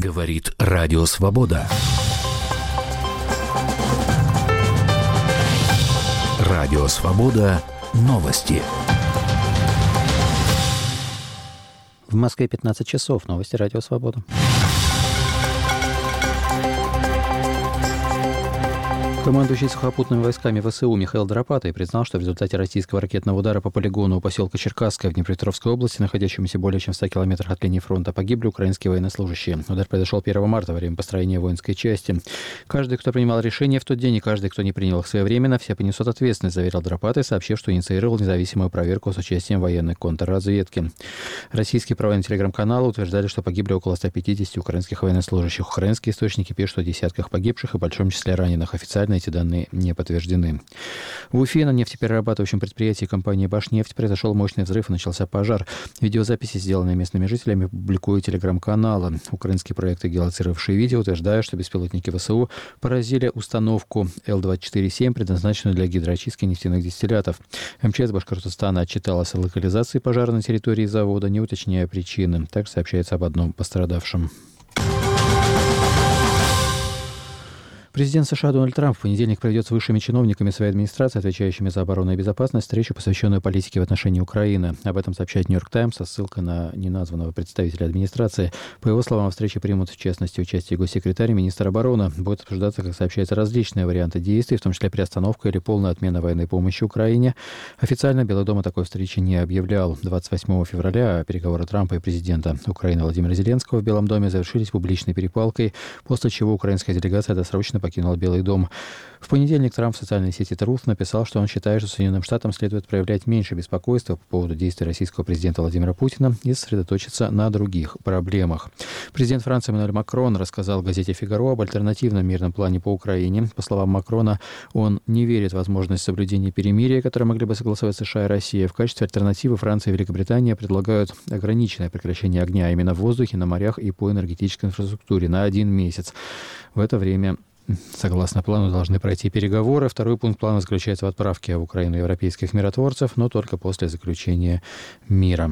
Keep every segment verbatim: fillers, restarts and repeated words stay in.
Говорит Радио Свобода. Радио Свобода. Новости. В Москве пятнадцать часов. Новости Радио Свобода. Командующий сухопутными войсками ВСУ Михаил Драпатай признал, что в результате российского ракетного удара по полигону у поселка Черкасское в Днепропетровской области, находящемуся более чем в ста километрах от линии фронта, погибли украинские военнослужащие. Удар произошел первого марта во время построения воинской части. Каждый, кто принимал решения в тот день, и каждый, кто не принял их своевременно, все понесут ответственность, заверил Драпатай, сообщив, что инициировал независимую проверку с участием военной контрразведки. Российские проводные телеграм-каналы утверждали, что погибли около ста пятидесяти украинских военнослужащих. Украинские источники пишут о десятках погибших и большом числе раненых. Официально эти данные не подтверждены. В Уфе на нефтеперерабатывающем предприятии компании «Башнефть» произошел мощный взрыв и начался пожар. Видеозаписи, сделанные местными жителями, публикуют телеграм-каналы. Украинские проекты, геолоцировавшие видео, утверждают, что беспилотники ВСУ поразили установку Эл двадцать четыре семь, предназначенную для гидроочистки нефтяных дистиллятов. МЧС Башкортостана отчиталась о локализации пожара на территории завода, не уточняя причины. Также сообщается об одном пострадавшем. Президент США Дональд Трамп в понедельник проведет с высшими чиновниками своей администрации, отвечающими за оборону и безопасность, встречу, посвященную политике в отношении Украины. Об этом сообщает «Нью-Йорк Таймс» со ссылкой на неназванного представителя администрации. По его словам, в встрече примут, в частности, участие госсекретарь и министр обороны. Будет обсуждаться, как сообщается, различные варианты действий, в том числе приостановка или полная отмена военной помощи Украине. Официально Белый дом о такой встрече не объявлял. двадцать восьмого февраля переговоры Трампа и президента Украины Владимира Зеленского в Белом доме завершились публичной перепалкой, после чего украинская делегация досрочно покинул Белый дом. В понедельник Трамп в социальной сети Truth написал, что он считает, что Соединенным Штатам следует проявлять меньше беспокойства по поводу действий российского президента Владимира Путина и сосредоточиться на других проблемах. Президент Франции Эммануэль Макрон рассказал газете «Фигаро» об альтернативном мирном плане по Украине. По словам Макрона, он не верит в возможность соблюдения перемирия, которое могли бы согласовать США и Россия. В качестве альтернативы Франция и Великобритания предлагают ограниченное прекращение огня именно в воздухе, на морях и по энергетической инфраструктуре на один месяц. В это время, согласно плану, должны пройти переговоры. Второй пункт плана заключается в отправке в Украину европейских миротворцев, но только после заключения мира.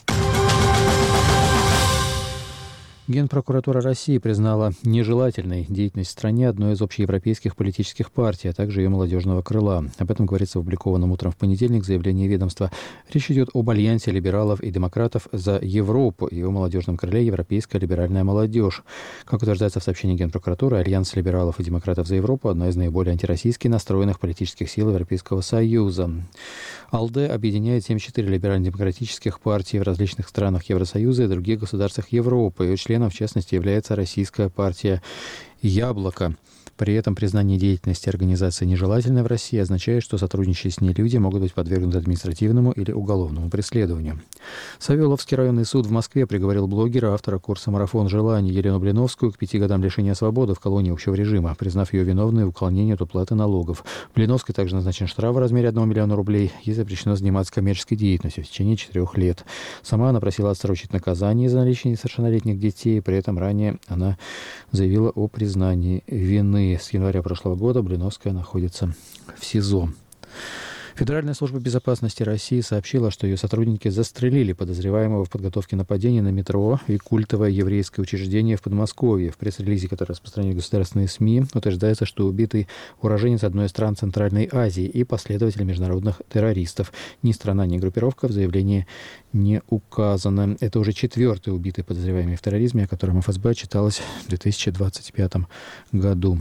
Генпрокуратура России признала нежелательной деятельность в стране одной из общеевропейских политических партий, а также ее молодежного крыла. Об этом говорится в опубликованном утром в понедельник заявлении ведомства. Речь идет об альянсе либералов и демократов за Европу и о молодежном крыле «Европейская либеральная молодежь». Как утверждается в сообщении Генпрокуратуры, альянс либералов и демократов за Европу – одна из наиболее антироссийски настроенных политических сил Европейского Союза. АЛДЕ объединяет семьдесят четыре либерально-демократических партий в различных странах Евросоюза и других государствах Европы. Ее членом, в частности, является российская партия «Яблоко». При этом признание деятельности организации нежелательной в России означает, что сотрудничающие с ней люди могут быть подвергнуты административному или уголовному преследованию. Савеловский районный суд в Москве приговорил блогера, автора курса «Марафон желаний» Елену Блиновскую к пяти годам лишения свободы в колонии общего режима, признав ее виновной в уклонении от уплаты налогов. Блиновской также назначен штраф в размере одного миллиона рублей и запрещено заниматься коммерческой деятельностью в течение четырех лет. Сама она просила отсрочить наказание за наличие несовершеннолетних детей, при этом ранее она заявила о признании вины. С января прошлого года Блиновская находится в СИЗО. Федеральная служба безопасности России сообщила, что ее сотрудники застрелили подозреваемого в подготовке нападения на метро и культовое еврейское учреждение в Подмосковье. В пресс-релизе, который распространяют государственные СМИ, утверждается, что убитый уроженец одной из стран Центральной Азии и последователь международных террористов. Ни страна, ни группировка в заявлении не указано. Это уже четвертый убитый подозреваемый в терроризме, о котором эф эс бэ отчиталось в две тысячи двадцать пятом году.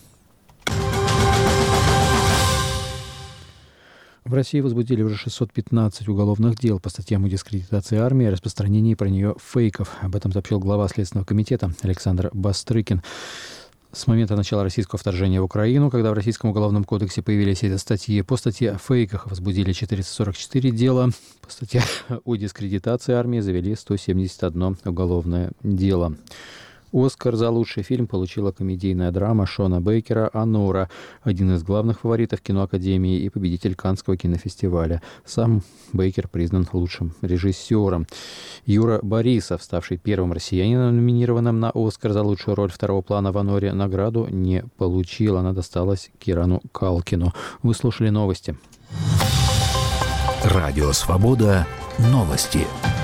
В России возбудили уже шестьсот пятнадцать уголовных дел по статьям о дискредитации армии и распространении про нее фейков. Об этом сообщил глава Следственного комитета Александр Бастрыкин. С момента начала российского вторжения в Украину, когда в Российском уголовном кодексе появились эти статьи, по статье о фейках возбудили четыреста сорок четыре дела, по статье о дискредитации армии завели сто семьдесят одно уголовное дело. «Оскар» за лучший фильм получила комедийная драма Шона Бейкера «Анора», один из главных фаворитов киноакадемии и победитель Каннского кинофестиваля. Сам Бейкер признан лучшим режиссером. Юра Борисов, ставший первым россиянином, номинированным на «Оскар» за лучшую роль второго плана в «Аноре», награду не получил. Она досталась Кирану Калкину. Вы слушали новости. Радио «Свобода». Новости.